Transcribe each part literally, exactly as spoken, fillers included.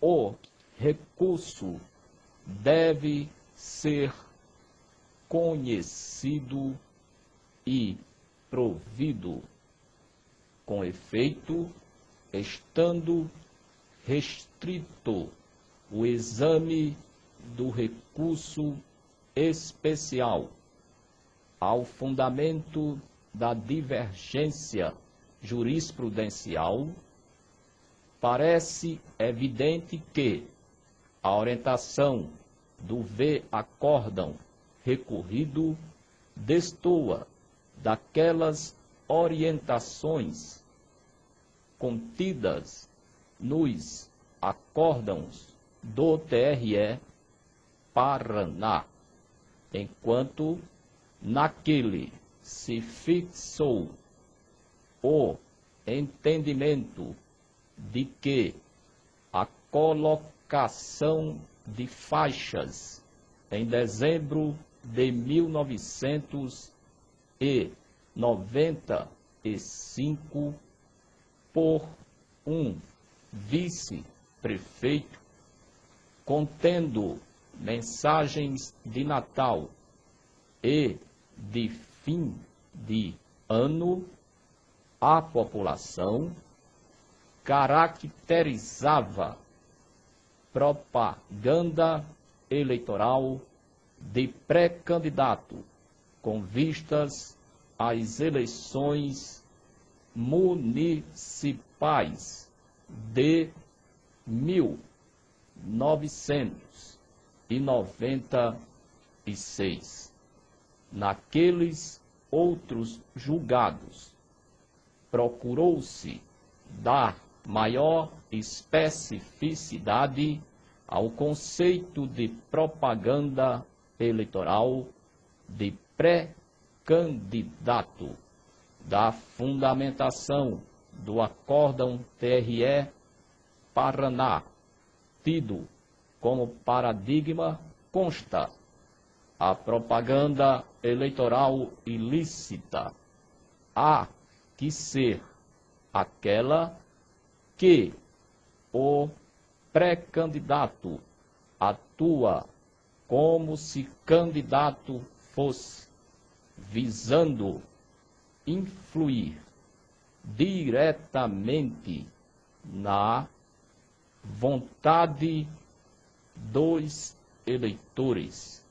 o recurso deve ser conhecido e provido, com efeito, estando restrito o exame do recurso especial ao fundamento da divergência jurisprudencial, parece evidente que a orientação do V-acórdão recorrido destoa daquelas orientações contidas nos acórdãos do T R E Paraná, enquanto naquele se fixou o entendimento de que a colocação de faixas em dezembro de mil novecentos e noventa e cinco por um vice-prefeito, contendo mensagens de Natal e de fim de ano à população, caracterizava propaganda eleitoral de pré-candidato com vistas às eleições municipais de mil novecentos e noventa e seis. Naqueles outros julgados, procurou-se dar maior especificidade ao conceito de propaganda eleitoral de pré-candidato, da fundamentação do acórdão T R E Paraná, tido como paradigma, consta a propaganda eleitoral ilícita, há que ser aquela que o pré-candidato atua como se candidato fosse, visando influir diretamente na vontade dos eleitores,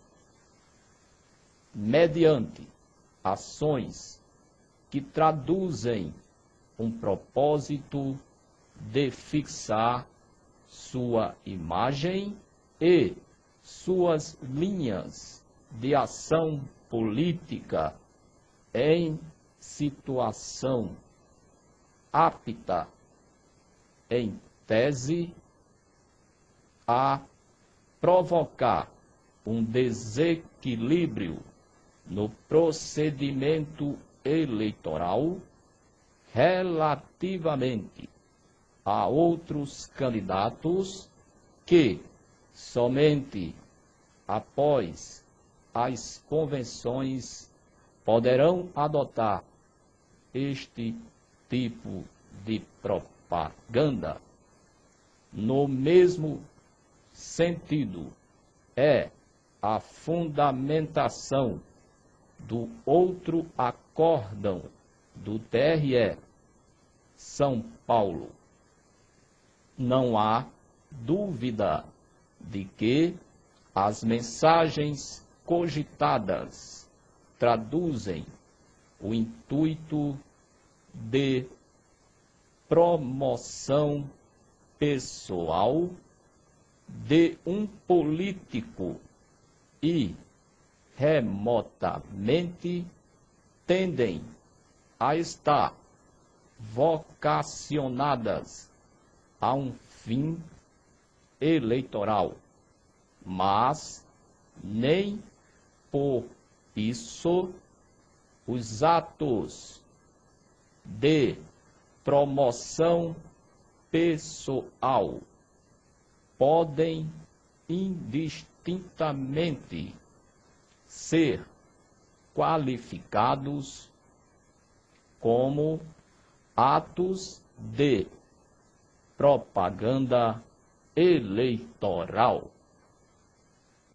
mediante ações que traduzem um propósito de fixar sua imagem e suas linhas de ação política em situação apta, em tese, a provocar um desequilíbrio no procedimento eleitoral relativamente a outros candidatos que, somente após as convenções, poderão adotar este tipo de propaganda. No mesmo sentido, é a fundamentação do outro acórdão do T R E São Paulo. Não há dúvida de que as mensagens cogitadas traduzem o intuito de promoção pessoal de um político e remotamente tendem a estar vocacionadas a um fim eleitoral, mas nem por isso os atos de promoção pessoal podem indistintamente ser qualificados como atos de propaganda eleitoral.